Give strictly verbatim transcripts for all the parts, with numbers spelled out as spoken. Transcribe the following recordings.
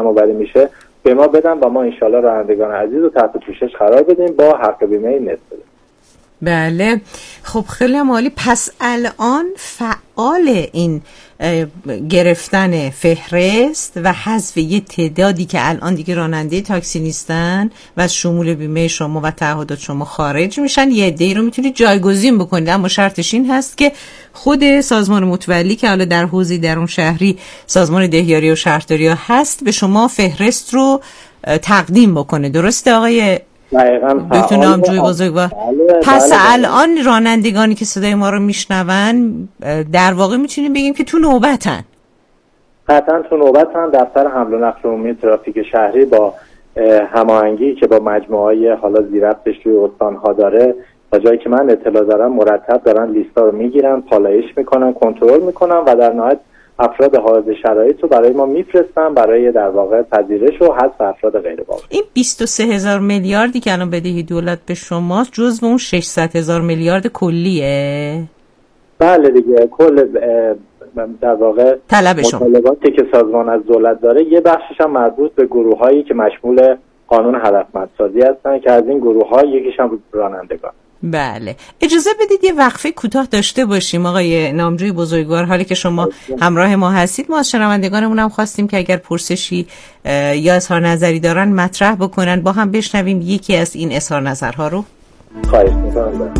کم آوری میشه به ما بدن و ما انشالله رانندگان عزیز رو تحت پوشش قرار بدیم با حق بیمه نصف بدیم. بله خب خیلی عالی. پس الان فعال این گرفتن فهرست و حذف یه تعدادی که الان دیگه راننده تاکسی نیستن و از شمول بیمه شما و تعهدات شما خارج میشن، یه عده‌ای رو میتونید جایگزین بکنید، اما شرطش این هست که خود سازمان متولی که حالا در حوزه درون شهری سازمان دهیاری و شهرداری ها هست به شما فهرست رو تقدیم بکنه. درسته آقای دکتر نامجوی بزرگوار؟ بله، پس بله، بله. الان رانندگانی که صدای ما رو میشنون در واقع میتونیم بگیم که تو نوبتن. قطعا تو نوبتن. دفتر حمل و نقل عمومی ترافیک شهری با هماهنگی که با مجموعه‌های حالا زیربطش توی استان‌ها داره، تا جایی که من اطلاع دارم مرتب دارن لیستا رو میگیرن، پالایش میکنن، کنترل میکنن و در نهایت افراد حائز شرایط رو برای ما میفرستن برای در واقع پذیرش و حذف افراد غیر واقعی. این بیست و سه هزار میلیاردی که الان بدهی دولت به شماست جزو اون ششصد هزار میلیارد کلیه؟ بله دیگه، کل در واقع مطالباتی که سازمان از دولت داره یه بخشش هم مربوط به گروه‌هایی که مشمول قانون هدفمندسازی هستن که از این گروه‌ها یکیش هم رانندگان. بله اجازه بدید یه وقفه کوتاه داشته باشیم آقای نامجوی بزرگوار. حالی که شما همراه ما هستید ما از شنوندگانمون هم خواستیم که اگر پرسشی یا اظهار نظری دارن مطرح بکنن، با هم بشنویم یکی از این اظهار نظرها رو. خواهش می‌کنم.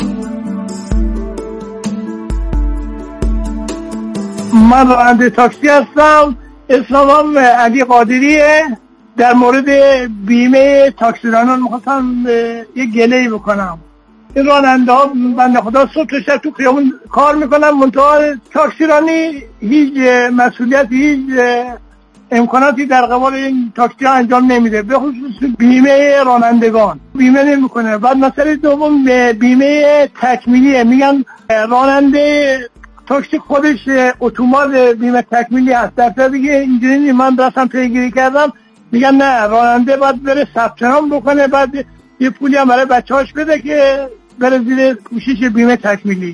من راننده تاکسی هستم، اسمم علی قادریه. در مورد بیمه تاکسیرانان می‌خواستم یه گله‌ای بکنم. این راننده ها بنده خدا صبح تا شب تو خیابون کار میکنن، منتها تاکسیرانی هیچ مسئولیتی هیچ امکاناتی در قبال این تاکسی ها انجام نمیده، به خصوص بیمه رانندگان بیمه نمیکنه. بعد مسئله دوم بیمه تکمیلیه، میگن راننده تاکسی خودش اتومات بیمه تکمیلی هست، در صورتی دیگه اینجوری من رفتم پیگیری کردم میگن نه، راننده باید بره ثبت نام بکنه، بعد یه پولی هم برای بچه‌هاش بده که بره زیر پوشش بیمه تکمیلی.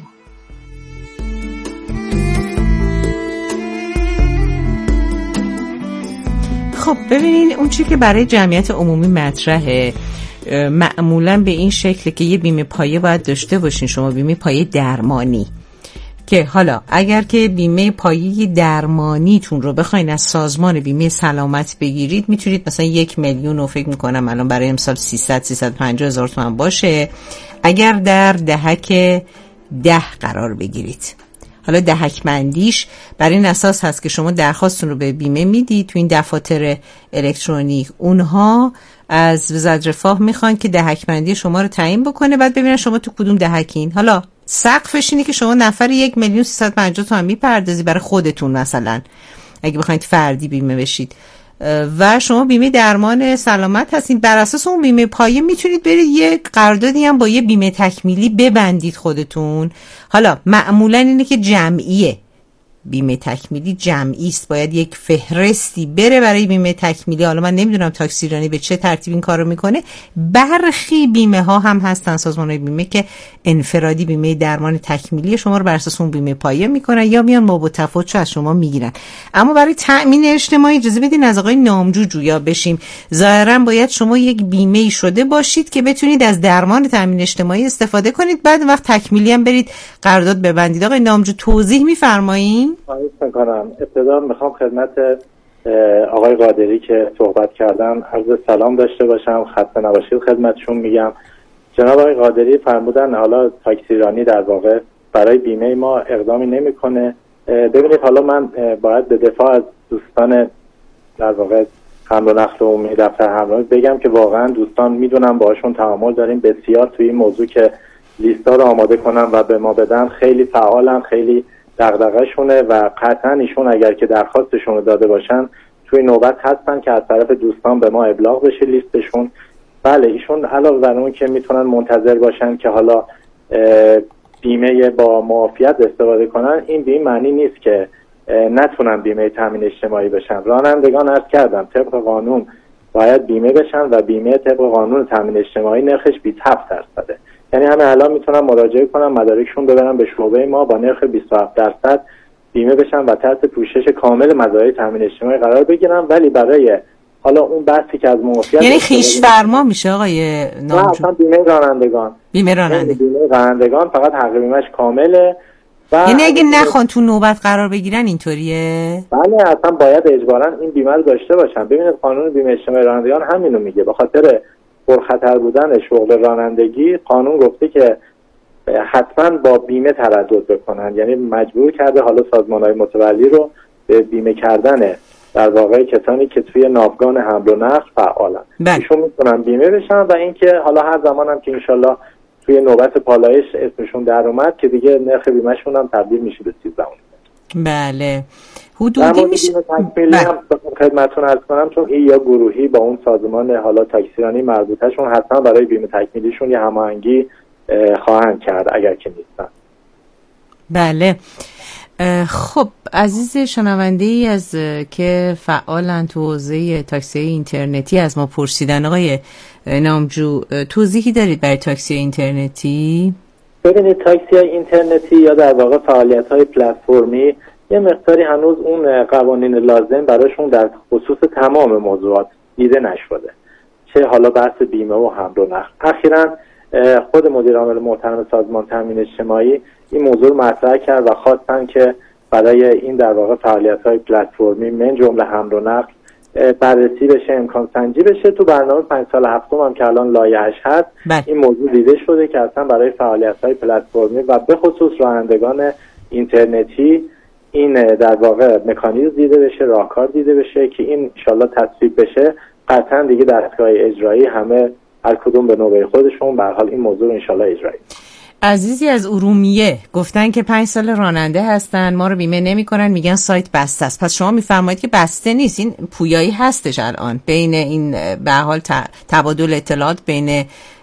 خب ببینین اون چی که برای جمعیت عمومی مطرحه معمولا به این شکل که یه بیمه پایه باید داشته باشین شما، بیمه پایه درمانی، که حالا اگر که بیمه پایه درمانیتون رو بخواین از سازمان بیمه سلامت بگیرید میتونید مثلا یک میلیون رو فکر میکنم الان برای امسال سیصد سیصد و پنجاه هزار تومان باشه اگر در دهک ده قرار بگیرید. حالا دهک مندیش بر این اساس هست که شما درخواستون رو به بیمه میدید تو این دفاتر الکترونیک، اونها از وزارت رفاه میخوان که دهک مندی شما رو تعیین بکنه، بعد ببینن شما تو کدوم دهکین. حالا سقفش اینه که شما نفر یک میلیون سیصد و پنجاه تومان میپردازی برای خودتون مثلا اگه بخواید فردی بیمه بشید و شما بیمه درمان سلامت هستین. بر اساس اون بیمه پایه میتونید برید یه قراردادی هم با یه بیمه تکمیلی ببندید خودتون. حالا معمولا اینه که جمعیه، بیمه تکمیلی جمعی است، باید یک فهرستی بره برای بیمه تکمیلی. حالا من نمیدونم تاکسیرانی به چه ترتیب این کارو میکنه. برخی بیمه ها هم هستن سازمان بیمه که انفرادی بیمه درمان تکمیلی شما رو بر اساس اون بیمه پایه میکنن یا میان با تفاوت از شما میگیرن. اما برای تأمین اجتماعی اجازه بدین از آقای نامجو جویا بشیم. ظاهرا باید شما یک بیمه شده باشید که بتونید از درمان تأمین اجتماعی استفاده کنید، بعد وقت تکمیلی هم برید قرارداد ببندید. آقای نامجو توضیح میفرمایید؟ خواهش میکنم. ابتدا میخوام خدمت آقای قادری که صحبت کردن عرض سلام داشته باشم، خسته نباشید خدمتشون میگم. جناب آقای قادری فرمودن حالا تاکسیرانی در واقع برای بیمه ما اقدامی نمیکنه. ببینید حالا من باید به دفاع از دوستان در واقع حمل و نقل عمومی دفتر حمل بگم که واقعا دوستان میدونم باهاشون تعامل داریم بسیار توی این موضوع که لیستا رو آماده کنن و به ما بدن، خیلی فعالن، خیلی دغدغه شونه و قطعا ایشون اگر که درخواستشون رو داده باشن توی نوبت هستن که از طرف دوستان به ما ابلاغ بشه لیستشون. بله ایشون علاوه بر اون که میتونن منتظر باشن که حالا بیمه با معافیت استفاده کنن، این به این معنی نیست که نتونن بیمه تامین اجتماعی بشن. رانندگان عرض کردم طبق قانون باید بیمه بشن و بیمه طبق قانون تامین اجتماعی نرخش بیست و هفت درصده. یعنی همه الان میتونن مراجعه کنن مدارکشون ببرن به شعبه ما با نرخ بیست و هفت درصد بیمه بشن و تحت پوشش کامل مزایای تامین اجتماعی قرار بگیرن، ولی برای حالا اون بحثی که از معافیت یعنی خیش فرما میشه آقای نامجو؟ نه اصلا بیمه رانندگان بیمه رانندگان بیمه رانندگان فقط حق بیمهش کامله. یعنی اگه نخوان تو نوبت قرار بگیرن اینطوریه؟ بله اصلا باید اجباراً این بیمه رو داشته باشن. ببینید قانون بیمه اجتماعی رانندگان همینو میگه، به خاطر پرخطر بودن شغل رانندگی قانون گفته که حتما با بیمه تردد بکنن، یعنی مجبور کرده حالا سازمان‌های متولی رو به بیمه کردن در واقع کسانی که توی ناوگان حمل و نقل فعالن ایشون میتونن بیمه بشن و اینکه حالا هر زمان هم که انشالله توی نوبت پالایش اسمشون در اومد که دیگه نرخ بیمهشون هم تبدیل میشه به سیزده. بله حدودی میشه. بیمه هم خدمتتون عرض کنم چون این یا گروهی با اون سازمان حالا تاکسیرانی مربوطهشون حتما برای بیمه تکمیلیشون یه هماهنگی خواهند کرد اگر که نیستن. بله خب عزیز شنونده ای از که فعالن تو حوزه تاکسی اینترنتی از ما پرسیدن. آقای نامجو توضیحی دارید برای تاکسی اینترنتی؟ ببینید تاکسی اینترنتی یا در واقع فعالیت های پلتفرمی یه مقداری هنوز اون قوانین لازم براشون در خصوص تمام موضوعات دیده نشده، چه حالا بحث بیمه و حمل و نقل. اخیراً خود مدیر عامل محترم سازمان تامین اجتماعی این موضوع رو مطرح کرد و خواستن که برای این در واقع فعالیت‌های پلتفرمی من جمله حمل و نقل بررسی بشه، امکان سنجی بشه. تو برنامه پنج سال هفتم هم که الان لایحه‌اش هست بله. این موضوع دیده شده که اصلا برای فعالیت‌های پلتفرمی و به خصوص رانندگان اینترنتی این در واقع مکانیزم دیده بشه، راهکار دیده بشه که این انشالله تصویب بشه. قطعا دیگه دستگاه اجرایی همه هر کدوم به نوبه خودشون به هر حال این موضوع انشالله اجرایی. عزیزی از ارومیه گفتن که پنج سال راننده هستن، ما رو بیمه نمی کنن، میگن سایت بسته است. پس شما میفرمایید که بسته نیست، این پویایی هستش الان بین این به هر حال تبادل اطلاعات بین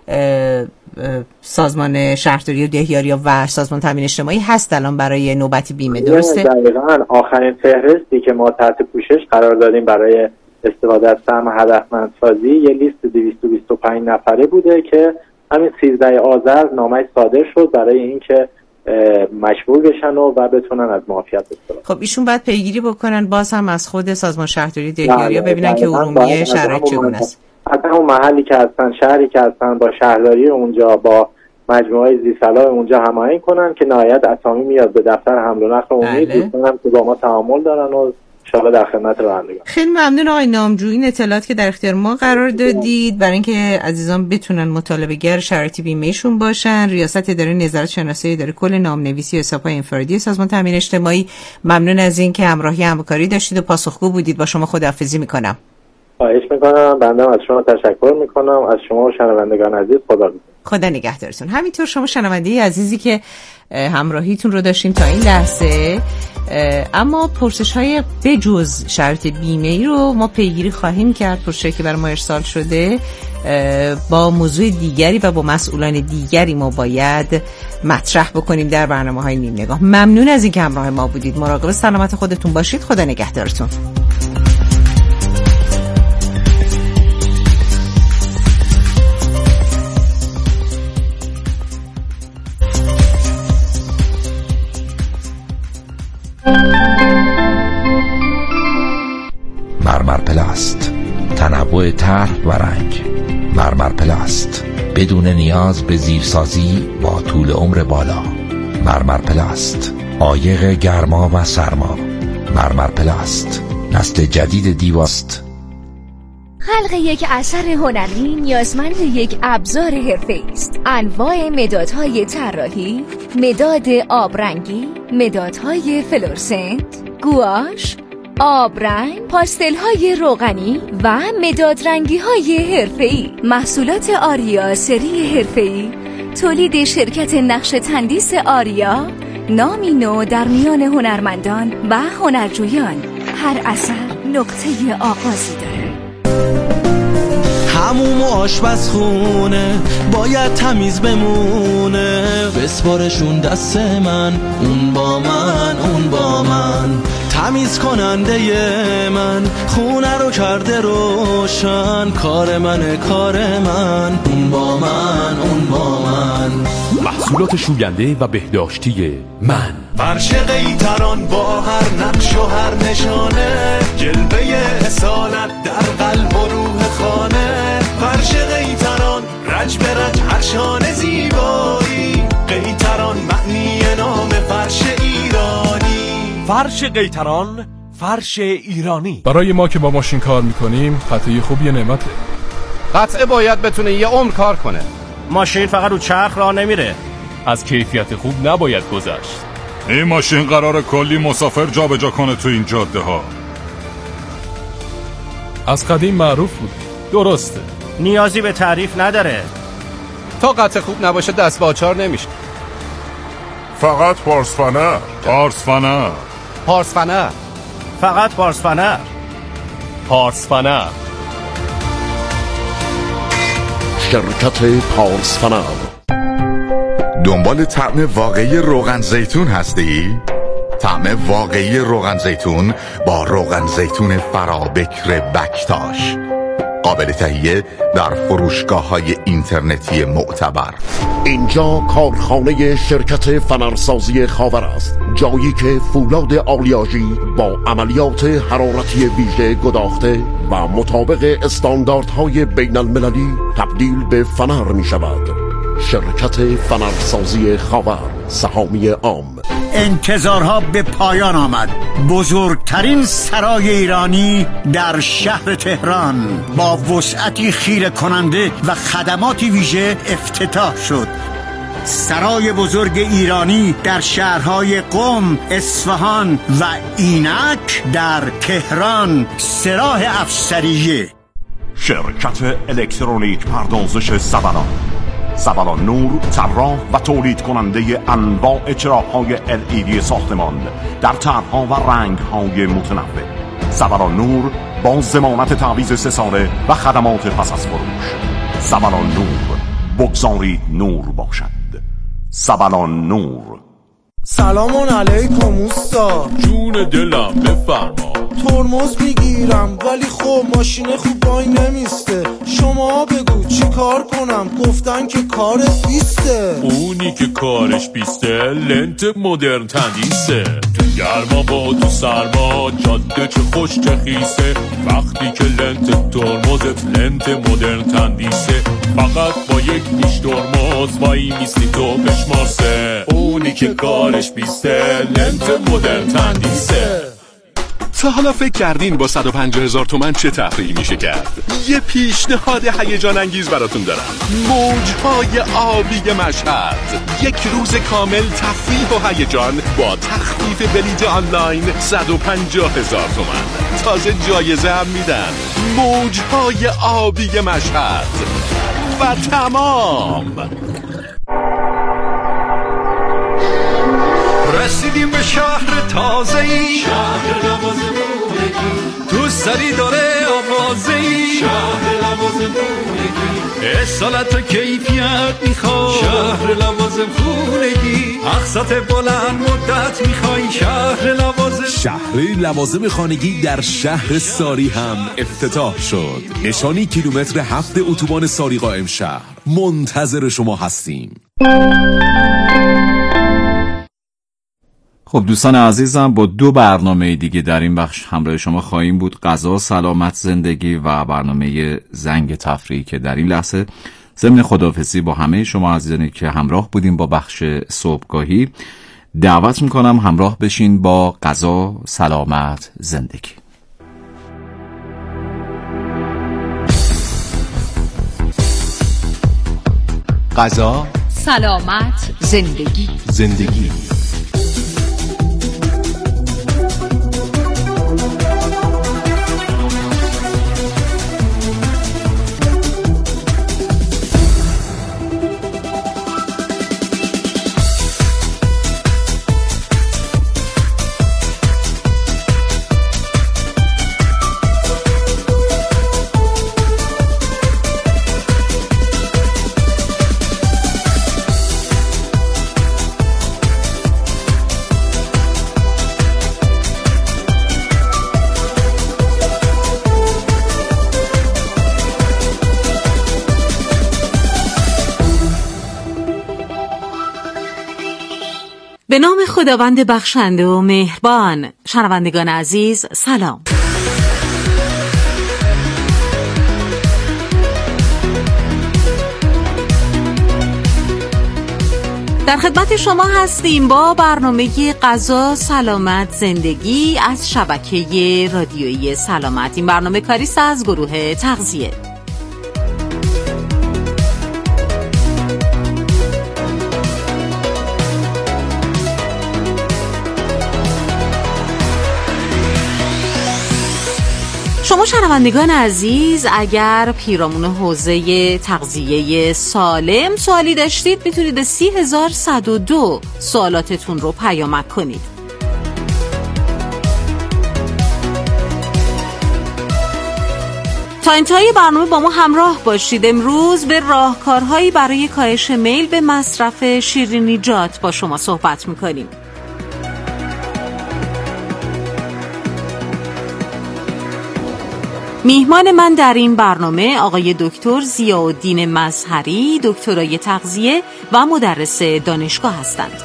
سازمان شهرداری و دهیاری و سازمان تامین اجتماعی هست الان برای نوبتی بیمه، درسته؟ دقیقاً آخرین فهرستی که ما تحت پوشش قرار دادیم برای استفاده از سهم هدفمندسازی یه لیست دویست و بیست و پنج نفره بوده که همین سیزده آذر نامه صادر شد برای اینکه مشمول بشن و, و بتونن از معافیت استفاده. خب ایشون باید پیگیری بکنن باز هم از خود سازمان شهرداری دهیاری ببینن که ارومیه شرایط چگونه است. حتی اون محلی که هستن، شهری که هستن، با شهرداری اونجا، با مجموعه زیرسلاح اونجا هماهنگ کنن که نهایت اسامی میاد به دفتر حمل و نقل عمومی. دوستانم که با ما تعامل دارن و انشاءالله در خدمت رانندگان. خیلی ممنون آقای نامجو، این اطلاعات که در اختیار ما قرار دادید برای اینکه عزیزان بتونن مطالبه گر شرایط بیمهشون باشن. ریاست اداره نظارت شناسایی اداره کل نامنویسی و حساب‌های انفرادی سازمان تامین اجتماعی، ممنون از این که همراهی همکاری داشتید و پاسخگو بودید. با شما خداحافظی میکنم. خواهش میکنم. بنده از شما تشکر میکنم، از شما و شنوندگان عزیز خدا بیامرزه. خدا نگهدارتون. همینطور شما شنونده عزیزی که همراهیتون رو داشتیم تا این لحظه، اما پرسش های بجز شرط بیمه ای رو ما پیگیری خواهیم کرد. پرسشی که برای ما ارسال شده با موضوع دیگری و با مسئولان دیگری ما باید مطرح بکنیم در برنامه های نیم نگاه. ممنون از اینکه همراه ما بودید. مراقب سلامت خودتون باشید. خدا نگهدارتون. مرمر پلاست، تنوع طرح و رنگ. مرمر پلاست، بدون نیاز به زیرسازی با طول عمر بالا. مرمر پلاست، عایق گرما و سرما. مرمر پلاست، نسل جدید دیواست. خلق یک اثر هنری نیازمند یک ابزار حرفه‌ای است. انواع مدادهای طراحی، مداد آبرنگی، مدادهای فلورسنت، گواش، آبرنگ، پاستل‌های روغنی و مداد رنگی‌های حرفه‌ای. محصولات آریا سری حرفه‌ای تولید شرکت نقش تندیس آریا، نامی نو در میان هنرمندان و هنرجویان. هر اثر نقطه آغازی داره. حموم و آشپزخونه باید تمیز بمونه، بسپارشون دست من، اون با من، اون با من. تمیز کننده من خونه رو کرده روشن، کار منه کار من، اون با من، اون با من. محصولات شوینده و بهداشتی من. فرش قیطران با هر نقش و هر نشانه، جلوه اصالت در قلب و روح خانه. فرش قیطران رج به رج هر شانه زیبایی، قیطران معنی نام فرش ایرانی. فرش قیطران، فرش ایرانی. برای ما که با ماشین کار میکنیم قطعه خوب یه نعمته. قطعه باید بتونه یه عمر کار کنه. ماشین فقط رو چرخ راه نمیره. از کیفیت خوب نباید گذشت. این ماشین قراره کلی مسافر جابجا کنه تو این جاده ها. از قدیم معروف بود. درسته، نیازی به تعریف نداره. تا قطعه خوب نباشه دست به آچار نمیشه. فقط پارس فنر. پارس فنر. پارس فنر. فقط پارس فنر. پارس فنر. شرکت پارس فنر. دنبال طعم واقعی روغن زیتون هستی؟ طعم واقعی روغن زیتون با روغن زیتون فرابکر بکتاش، قابل تهیه در فروشگاه‌های اینترنتی معتبر. اینجا کارخانه شرکت فنرسازی خاور است، جایی که فولاد آلیاژی با عملیات حرارتی ویژه گداخته و مطابق استانداردهای بین المللی تبدیل به فنر می شود. شرکت فنرسازی خاور، سهامی عام. انتظارها به پایان آمد. بزرگترین سرای ایرانی در شهر تهران با وسعتی خیره کننده و خدماتی ویژه افتتاح شد. سرای بزرگ ایرانی در شهرهای قم، اصفهان و اینک در تهران، سراح افسریه. شرکت الکترونیک پردازش زبلان. زبلان نور، طراح و تولید کننده انواع چراغ‌های ال ای دی ساختمان در طرح‌ها و رنگ‌های متنوع. زبلان نور با ضمانت تعویض سه ساله و خدمات پس از فروش. زبلان نور، بگذارید نور باشد. زبلان نور. سلام علیکم اوستا. جون دلم بفرما. ترمز میگیرم ولی خب ماشین خوب وای نمیسته. شما بگو چی کار کنم؟ گفتن که کارت بیسته. اونی که کارش بیسته لنت مدرن تندیسه. تو گرما با تو سرما جاده چه خوش چه خیسه. وقتی که لنت ترمزت لنت مدرن تندیسه، فقط با یک نیش ترمز وای میستی تو بشمارسه. اونی که کارش بیسته لنت مدرن تندیسه. تا حالا فکر کردین با صد و پنجاه هزار تومن چه تفریحی میشه کرد؟ یه پیشنهاد هیجان انگیز براتون دارم. موجهای آبی مشهد، یک روز کامل تفریح و هیجان با تخفیف بلیت آنلاین صد و پنجاه هزار تومن. تازه جایزه هم میدن. موجهای آبی مشهد و تمام. رسیدیم به شهر تازه‌ای، شهر لوازمونگی، تو سری داره آوازه‌ای، شهر لوازمونگی، اصالت و کیفیت میخوای، شهر لوازم خونگی، اقساط بلند مدت میخوای، شهر لوازم. شهر لوازم خانگی در شهر ساری هم افتتاح شد. نشانی کیلومتر هفت اتوبان ساری قائم شهر. منتظر شما هستیم. خب دوستان عزیزم، با دو برنامه دیگه در این بخش همراه شما خواهیم بود. غذا، سلامت، زندگی و برنامه زنگ تفریحی که در این لحظه ضمن خداحافظی با همه شما عزیزانی که همراه بودیم با بخش صبحگاهی دعوت میکنم همراه بشین با غذا، سلامت، زندگی. غذا، سلامت، زندگی. زندگی. به نام خداوند بخشنده و مهربان. شنوندگان عزیز سلام. در خدمت شما هستیم با برنامه غذا سلامت زندگی از شبکه رادیویی سلامت. این برنامه کاریست از گروه تغذیه. شما شنوندگان عزیز اگر پیرامون حوزه تغذیه سالم سوالی داشتید میتونید به سی هزار صد و دو سوالاتتون رو پیامک کنید. تا انتهای برنامه با ما همراه باشید. امروز به راهکارهایی برای کاهش میل به مصرف شیرینیجات با شما صحبت میکنیم. میهمان من در این برنامه آقای دکتر ضیاءالدین مظهری، دکترای تغذیه و مدرس دانشگاه هستند.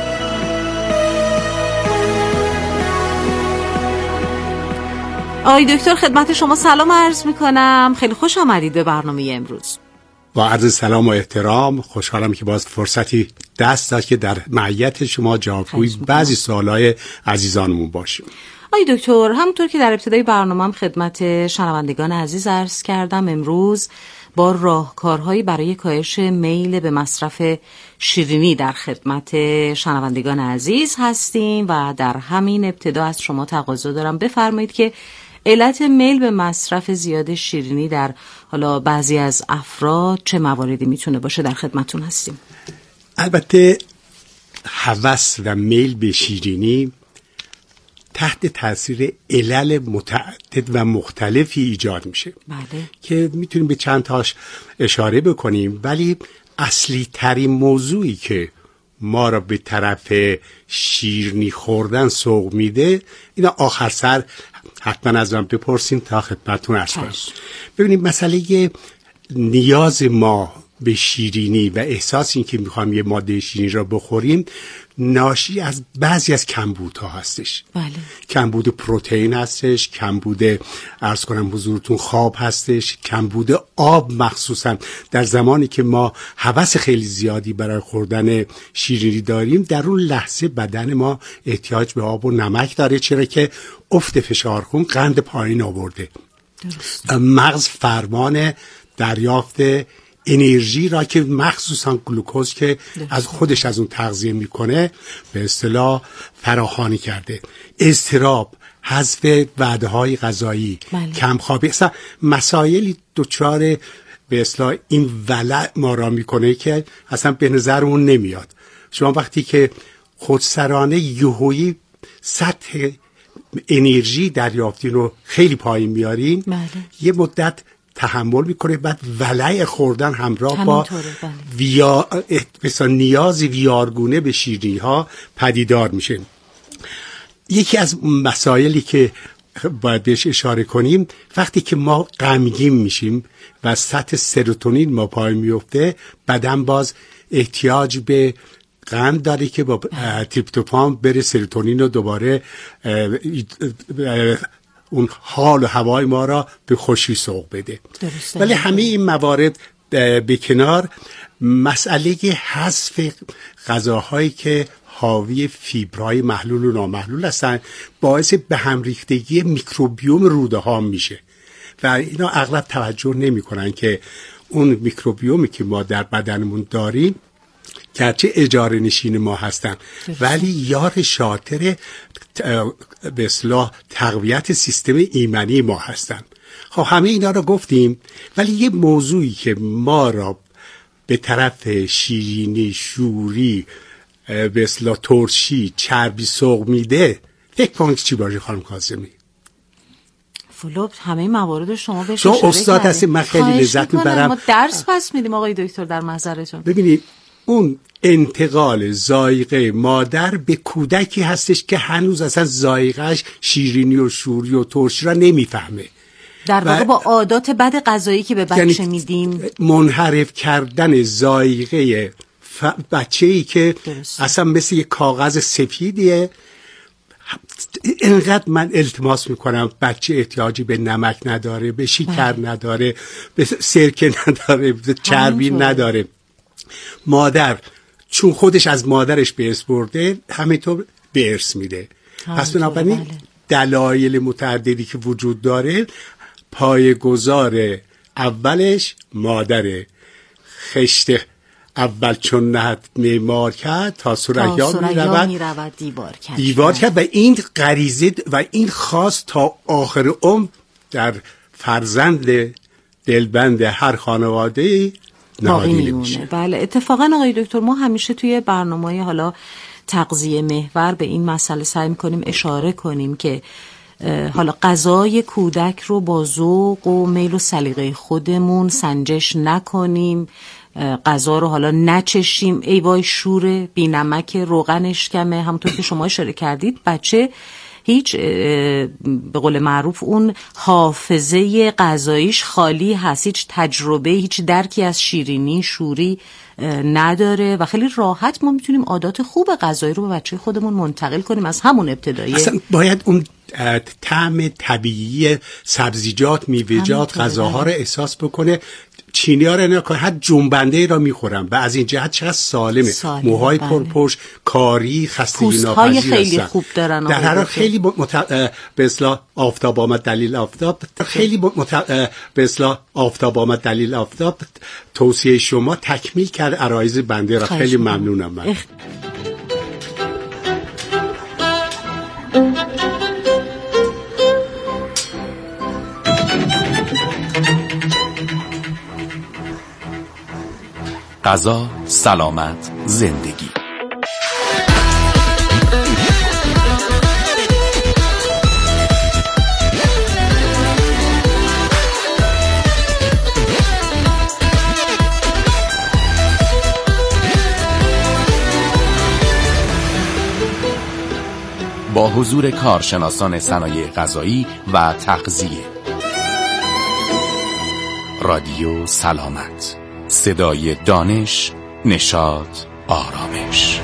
آقای دکتر خدمت شما سلام عرض میکنم. خیلی خوش آمدید به برنامه امروز. با عرض سلام و احترام، خوشحالم که باز فرصتی دست داد که در معیت شما جوابگوی بعضی سوالای عزیزانمون باشیم. آقای دکتر، همونطور که در ابتدای برنامه‌ام خدمت شنوندگان عزیز عرض کردم، امروز با راهکارهایی برای کاهش میل به مصرف شیرینی در خدمت شنوندگان عزیز هستیم و در همین ابتدا از شما تقاضا دارم بفرمایید که علت میل به مصرف زیاد شیرینی در حالا بعضی از افراد چه مواردی میتونه باشه؟ در خدمتون هستیم. البته هوس و میل به شیرینی تحت تاثیر علل متعدد و مختلفی ایجاد میشه. بله. که میتونیم به چند تاش اشاره بکنیم، ولی اصلی ترین موضوعی که ما را به طرف شیرینی خوردن سوق میده، اینا آخر سر حتما از من بپرسین تا خدمتتون عرض کنم. ببینید مسئله نیاز ما به شیرینی و احساس این که میخوام یه ماده شیرینی را بخوریم ناشی از بعضی از کمبودها هستش. بله. کمبود پروتئین هستش، کمبود عرض کنم حضورتون خواب هستش، کمبود آب، مخصوصا در زمانی که ما هوس خیلی زیادی برای خوردن شیرینی داریم، در اون لحظه بدن ما احتیاج به آب و نمک داره، چرا که افت فشار خون قند پایین آورده. درست. مغز فرمان دریافت انرژی را که مخصوصا گلوکوز که از خودش از اون تغذیه میکنه به اصطلاح فراخوانی کرده. اضطراب، حذف وعده‌های غذایی، کمخوابی، اصلا مسائلی دچار به اصطلاح این ولع ما را میکنه که اصلا به نظرمون نمیاد. شما وقتی که خودسرانه یهویی سطح انرژی دریافتی رو خیلی پایین میارین، بله. یه مدت تحمل میکنه، بعد ولع خوردن همراه با بله. ویا... مثلا نیاز ویارگونه به شیرینی ها پدیدار میشه. یکی از مسائلی که باید بهش اشاره کنیم، وقتی که ما غمگین میشیم و سطح سروتونین ما پایین میفته، بدن باز احتیاج به قند داره که با تریپتوفان بره سروتونین رو دوباره اون حال و هوای ما را به خوشی سوق بده. درسته. ولی همه این موارد به کنار، مسئله حذف غذاهایی که حاوی فیبرهای محلول و نامحلول هستن باعث به هم ریختگی میکروبیوم روده ها میشه و اینا اغلب توجه نمی کنن که اون میکروبیومی که ما در بدنمون داریم گرچه اجاره نشین ما هستن ولی یار شاطر به اصطلاح تقویت سیستم ایمنی ما هستن. خب همه اینا رو گفتیم، ولی یه موضوعی که ما را به طرف شیرینی، شوری، به اصطلاح ترشی، چربی سوق میده، فکر کنید چی باشه خانم کاظمی؟ فلوب همه موارد شما بهش شما استاد هستی، من خیلی لذت میبرم. ما درس پس میدیم آقای دکتر در محضرتون. ببینید اون انتقال ذائقه مادر به کودکی هستش که هنوز اصلا ذائقه‌اش شیرینی و شوری و ترشی را نمیفهمه. در واقع با عادات بد غذایی که به بچه یعنی میدیم منحرف کردن ذائقه ف... بچه ای که درست. اصلا مثل یک کاغذ سفیدیه. اینقدر من التماس میکنم بچه احتیاجی به نمک نداره، به شکر نداره، به سرکه نداره، به چربی نداره. مادر چون خودش از مادرش به ارث برده همینطور به ارث میده. پس بنابراین دلایل متعددی که وجود داره، پایه‌گذار اولش مادره. خشت اول چون نهد معمار کرد تا ثریا میرود میرود دیوار کرد دیوار کرد و این غریزه و این خواست تا آخر عمر در فرزند دلبند هر خانواده نهادینه میشه. بله اتفاقا آقای دکتر ما همیشه توی برنامه‌های حالا تغذیه محور به این مسئله سعی می‌کنیم اشاره کنیم که حالا غذای کودک رو با ذوق و میل و سلیقه خودمون سنجش نکنیم، غذا رو حالا نچشیم ای وای شوره، بی نمک، روغنش کمه. همونطور که شما اشاره کردید بچه هیچ به قول معروف اون حافظه غذاییش خالی هست، هیچ تجربه، هیچ درکی از شیرینی، شوری نداره و خیلی راحت ما میتونیم عادات خوب غذایی رو به بچه خودمون منتقل کنیم از همون ابتدایی. اصلا باید اون طعم طبیعی سبزیجات، میوه‌جات، غذاها رو احساس بکنه. چینی ها رو نکنه، هر جنبنده را میخورم و از این جهت چقدر سالمه. سالم موهای بله. پرپشت، کاری، خستگی ناپذیر خیلی خوب دارن. در هر حال خیلی مت... به اصطلاح آفتاب آمد دلیل آفتاب خیلی مت... به اصطلاح آفتاب آمد دلیل آفتاب توصیه شما تکمیل کرد عرایض بنده را. خیلی, خیلی ممنونم من. اخ... غذا، سلامت، زندگی. با حضور کارشناسان صنایع غذایی و تغذیه. رادیو سلامت، صدای دانش، نشاط، آرامش.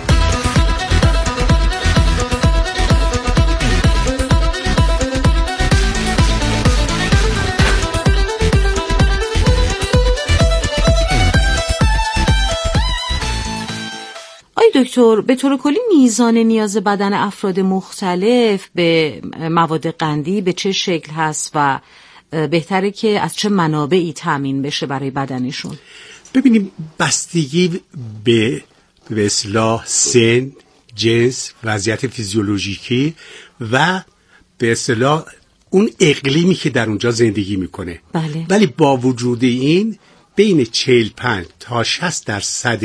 آی دکتر، به طور کلی میزان نیاز بدن افراد مختلف به مواد قندی به چه شکل هست و بهتره که از چه منابعی تامین بشه برای بدنشون؟ ببینیم بستگی به به اصطلاح سن، جنس، وضعیت فیزیولوژیکی و به اصطلاح اون اقلیمی که در اونجا زندگی میکنه. بله. ولی با وجود این بین چهل و پنج تا شصت درصد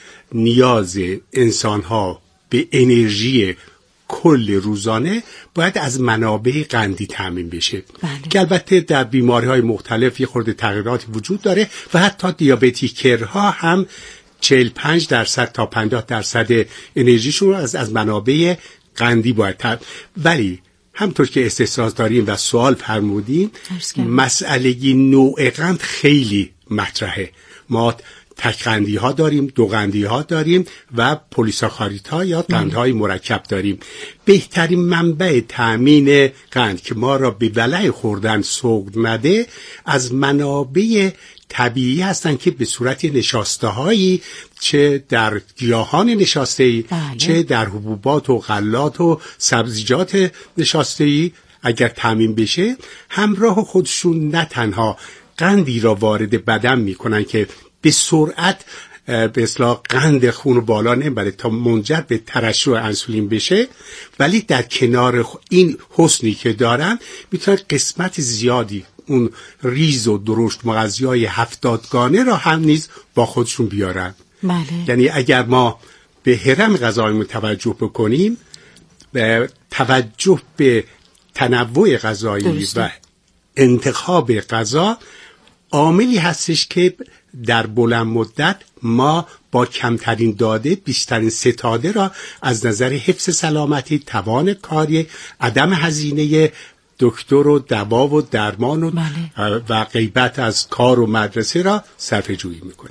نیاز انسان‌ها به انرژی کل روزانه باید از منابع قندی تامین بشه. بله. که البته در بیماری‌های مختلف یه خورده تغییراتی وجود داره و حتی دیابتیکرها هم چهل و پنج درصد تا پنجاه درصد انرژیشون رو از از منابع قندی باید تامین. ولی همطور که استحساس داریم و سوال فرمودیم، مسئله نوع قند خیلی مطرحه. ما تک قندی ها داریم، دو قندی ها داریم و پلیساکاریت ها یا قندهای مرکب داریم. بهترین منبع تامین قند که ما را به ولع خوردن سوق نده از منابع طبیعی هستن که به صورت نشاسته هایی، چه در گیاهان نشاسته ای بله. چه در حبوبات و غلات و سبزیجات نشاسته ای اگر تامین بشه، همراه خودشون نه تنها قندی را وارد بدن میکنن که به سرعت به اصطلاح قند خون بالا نمیبره تا منجر به ترشح انسولین بشه، ولی در کنار این حسنی که دارن میتونن قسمت زیادی اون ریز و درشت مغذیای هفتادگانه را هم نیز با خودشون بیارن. بله. یعنی اگر ما به هرم غذایی توجه بکنیم، به توجه به تنوع غذایی و انتخاب غذا عاملی هستش که در بلند مدت ما با کمترین داده بیشترین ستاده را از نظر حفظ سلامتی، توان کاری، عدم هزینه دکتر و دوا و درمان و, بله. و غیبت از کار و مدرسه را صرفه جویی میکنیم.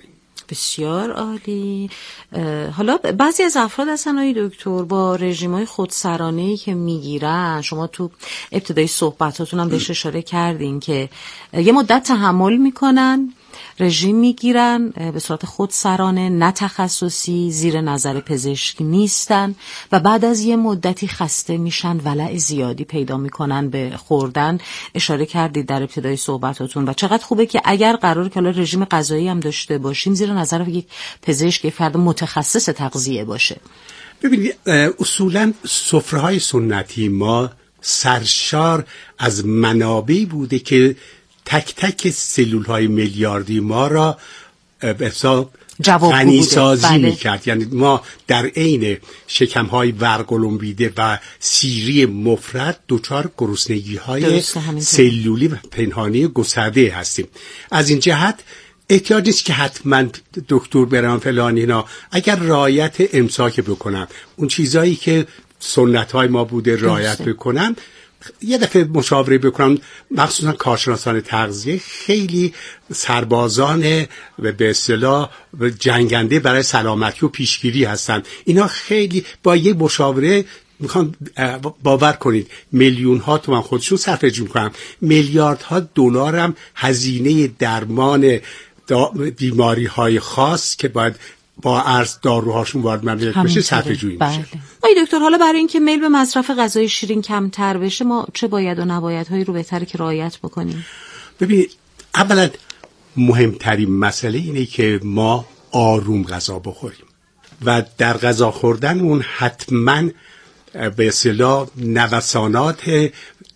بسیار عالی. حالا بعضی از افراد هستن آقای دکتر با رژیم‌های خودسرانه‌ای که میگیرن، شما تو ابتدای صحبتاتون هم بهش اشاره کردین که یه مدت تحمل میکنن، رژیم میگیرن به صورت خودسرانه، نه تخصصی، زیر نظر پزشک نیستن و بعد از یه مدتی خسته میشن، ولع زیادی پیدا میکنن به خوردن. اشاره کردید در ابتدای صحبتاتون و چقدر خوبه که اگر قرار که حالا رژیم غذایی هم داشته باشیم زیر نظر یک پزشک، یک فرد متخصص تغذیه باشه. ببینید اصولا سفره‌های سنتی ما سرشار از منابعی بوده که تک تک سلول های میلیاردی ما را به حساب غنی سازی بله. میکرد. یعنی ما در عین شکم های ورقلمبیده و سیری مفرد دچار گرسنگی های سلولی و پنهانی گسترده هستیم. از این جهت احتیاج نیست که حتما دکتر برم فلان اینا، اگر رعایت امساک بکنم، اون چیزایی که سنت های ما بوده رعایت بکنم، یه دفعه مشاوره بکنم، مخصوصا کارشناسان تغذیه خیلی سربازان به اصطلاح جنگنده برای سلامتی و پیشگیری هستن. اینا خیلی با یه مشاوره میخوان، باور کنید میلیون ها تومان خودشون صرفه میکنن، میلیاردها دلار هم هزینه درمان بیماری های خاص که باید با ارز داروهاشون وارد مملکت بشه صرفه جویی میشه. بله. آقای دکتر، حالا برای اینکه میل به مصرف غذای شیرین کمتر بشه ما چه باید و نباید هایی رو بهتره که رعایت بکنیم؟ ببینید، اولا مهمترین مسئله اینه که ما آروم غذا بخوریم و در غذا خوردن اون حتما به اصطلاح نوسانات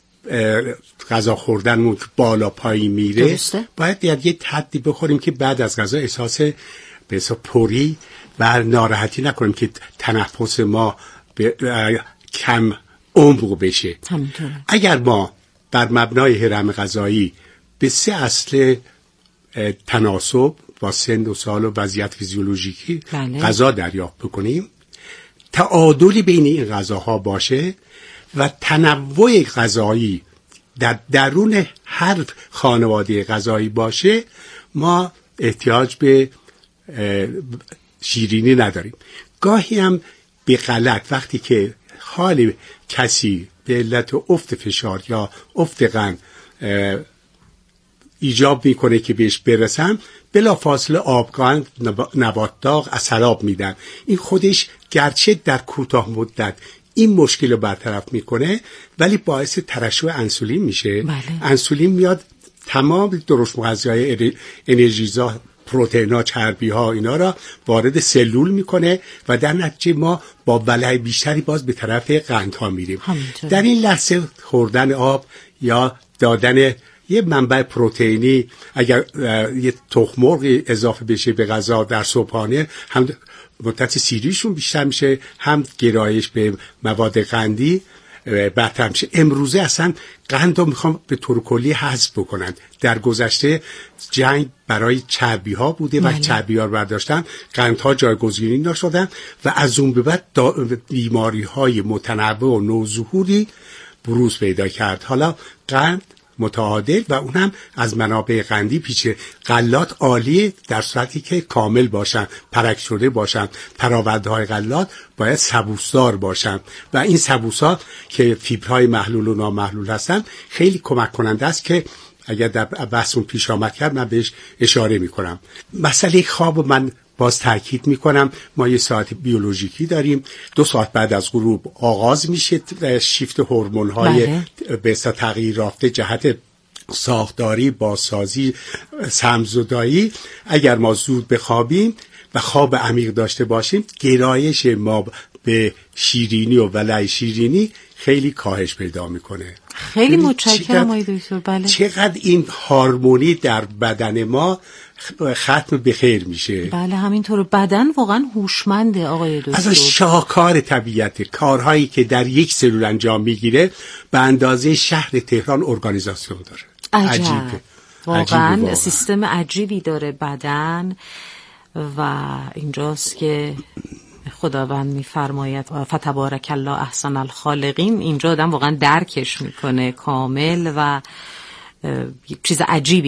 غذا خوردنمون بالا پایین میره. درسته. باید در یه حدی بخوریم که بعد از غذا احساس به حساب پری و ناراحتی نکنیم که تنفس ما کم عمق بشه. همینطوره. اگر ما بر مبنای هرم غذایی به سه اصل تناسب با سن و سال و وضعیت فیزیولوژیکی بله. غذا دریافت بکنیم، تعادلی بین این غذاها باشه و تنوع غذایی در درون هر خانواده غذایی باشه، ما احتیاج به شیرینی نداریم. گاهی هم به غلط وقتی که حال کسی به علت افت فشار یا افت قند ایجاب میکنه که بهش برسم، بلا فاصله آبقند، نبات داغ، عسلاب میدن. این خودش گرچه در کوتاه مدت این مشکل رو برطرف میکنه ولی باعث ترشح انسولین میشه. بله. انسولین میاد تمام درشت مغذی‌های انرژیزا، پروتئین‌ها، چربی‌ها، اینا را وارد سلول میکنه و در نتیجه ما با ولع بیشتری باز به طرف قندها میریم. همینطور. در این لحظه خوردن آب یا دادن یه منبع پروتئینی، اگر یه تخم مرغ اضافه بشه به غذا در صبحانه، هم مدت سیریشون بیشتر میشه، هم گرایش به مواد قندی بهتر میشه. امروزه اصلا قند رو میخوام به طور کلی حذف بکنن. در گذشته جنگ برای چربی ها بوده و چربی ها رو برداشتن، قندها جایگزینی نشدن و از اون به بعد بیماری های متنوع و نوظهوری بروز پیدا کرد. حالا قند متعادل و اونم از منابع قندی پیچه. غلات عالیه در صورتی که کامل باشن، پرک شده باشن. پراوردهای غلات باید سبوسدار باشن و این سبوسا که فیبرهای محلول و نامحلول هستن خیلی کمک کننده است که اگر در بحثون پیش آمد کرد من بهش اشاره میکنم. مسئله خواب من باز تاکید میکنم، ما یه ساعت بیولوژیکی داریم، دو ساعت بعد از غروب آغاز میشه شیفت هورمون‌های بله. به اصطلاح تغییر یافته جهت ساختاری، بازسازی، سمزدایی. اگر ما زود بخوابیم و خواب عمیق داشته باشیم، گرایش ما به شیرینی و ولع شیرینی خیلی کاهش پیدا میکنه. خیلی متشکرم آقای دکتر. بله. چقدر این هارمونی در بدن ما ختم به خیر میشه. بله همینطور. بدن واقعا هوشمنده آقای دکتر. از شاهکار طبیعت، کارهایی که در یک سلول انجام میگیره به اندازه شهر تهران ارگانیزاسیون داره. عجب. عجیبه. واقعا, واقعا سیستم عجیبی داره بدن و اینجاست که خداوند میفرماید فتبارک الله احسن الخالقین. اینجا آدم واقعا درکش میکنه کامل و چیز عجیبی